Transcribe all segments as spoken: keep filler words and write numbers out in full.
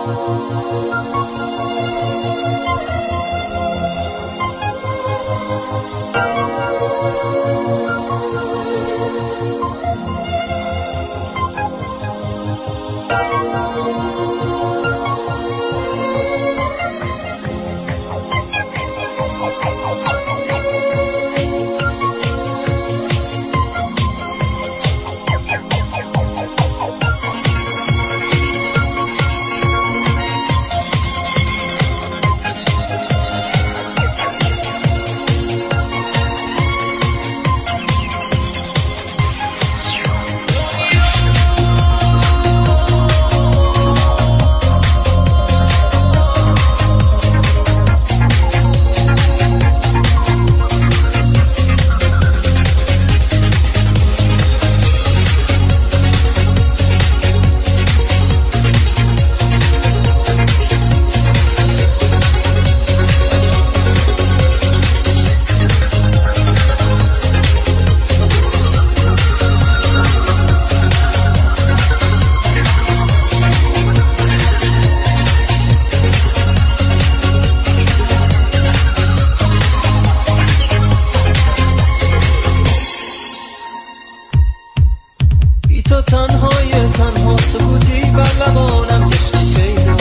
تو تنهای تنها سکوتی بر لبانم گشتی پیدا،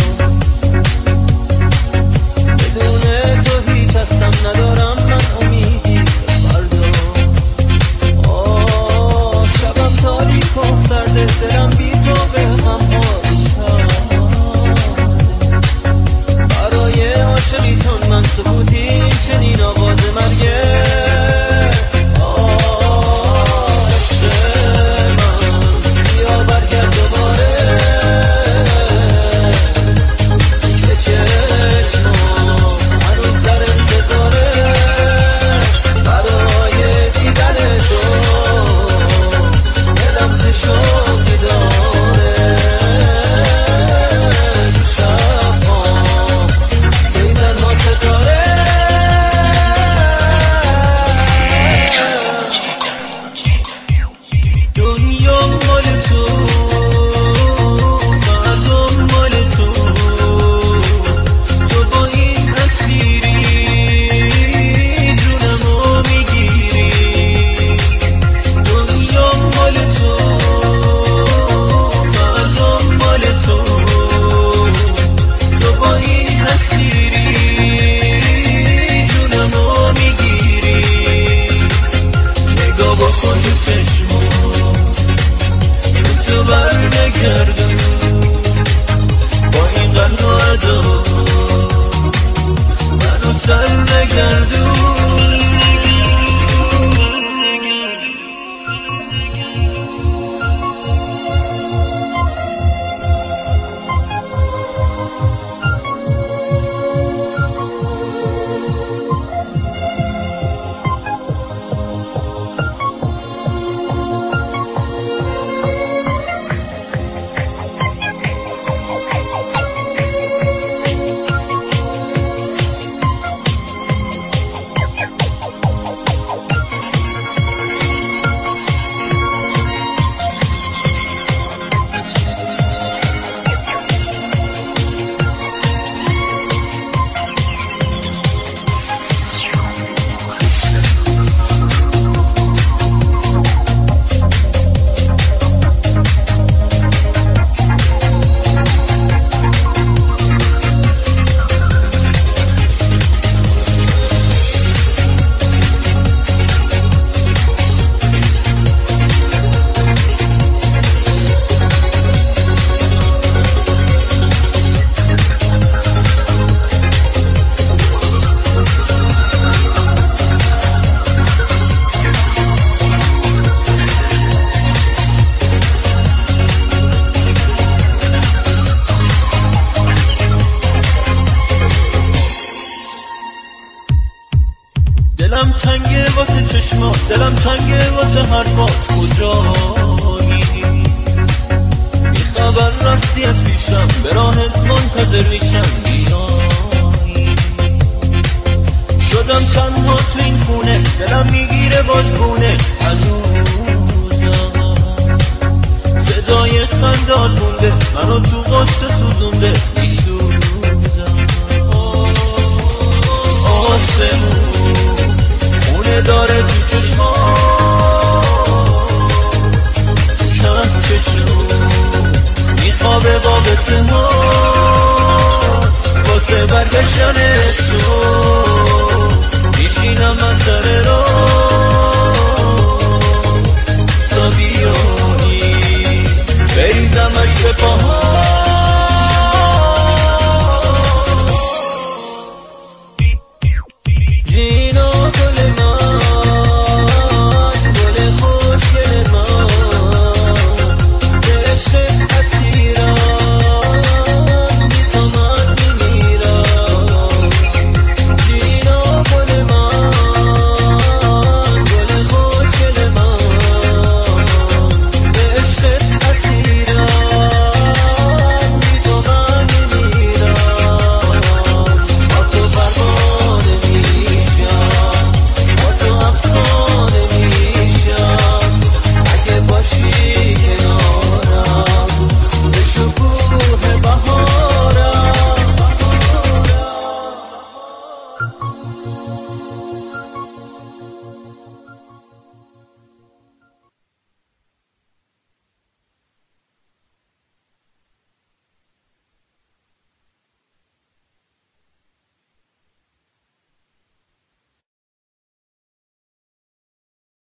بدون تو هیچ هستم ندارم من امیدی فردا. آه شبم تاریک و سرده، دلم بی تو به هم آروم برای عاشقی چون من سکوتی چنین آواز مرگه. دلم تنگه واسه چشمات، دلم تنگه واسه حرفات، کجایی؟ بی خبر رفتی از پیشم، به راهت منتظر میشم بیایی. شدم تنها تو این خونه، دلم میگیره بادگونه هنوزم. صدای خندات مونده، منو تو غصه سوزونده. گریه داره تو چشما کهکشون میخوابه با قصه ها واسه برگشتن تو میشینم من سر را